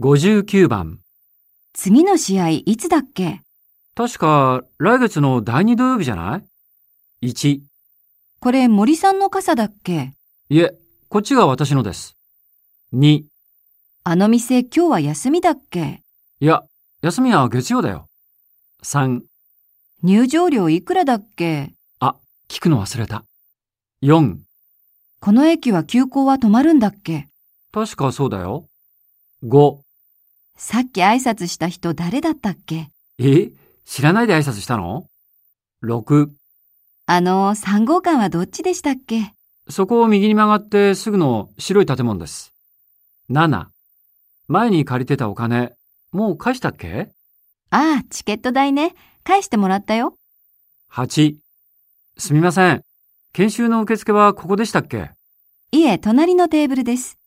59番。 次の試合いつだっけ？ 確か来月の第2土曜日じゃない？ 1。 これ森さんの傘だっけ？ いえ、こっちが私のです。2。 あの店今日は休みだっけ？ いや、休みは月曜だよ。3。 入場料いくらだっけ？ あ、聞くの忘れた。4。 この駅は急行は止まるんだっけ？ 確かそうだよ。5。 さっき挨拶した人誰だったっけ？ 知らないで挨拶したの？ 6。 3号館はどっちでしたっけ？ そこを右に曲がってすぐの白い建物です。7。前に借りてたお金、もう返したっけ？ ああ、チケット代ね。返してもらったよ。 8。すみません。研修の受付はここでしたっけ？ いえ、隣のテーブルです。